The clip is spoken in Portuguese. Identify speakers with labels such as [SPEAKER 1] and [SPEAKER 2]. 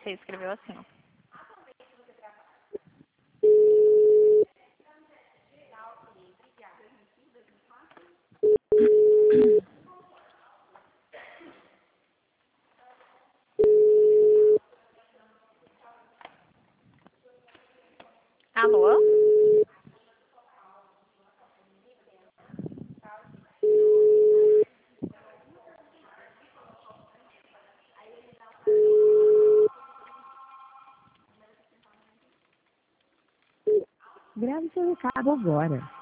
[SPEAKER 1] Você escreveu assim, ó. Alô?
[SPEAKER 2] Grave seu recado agora.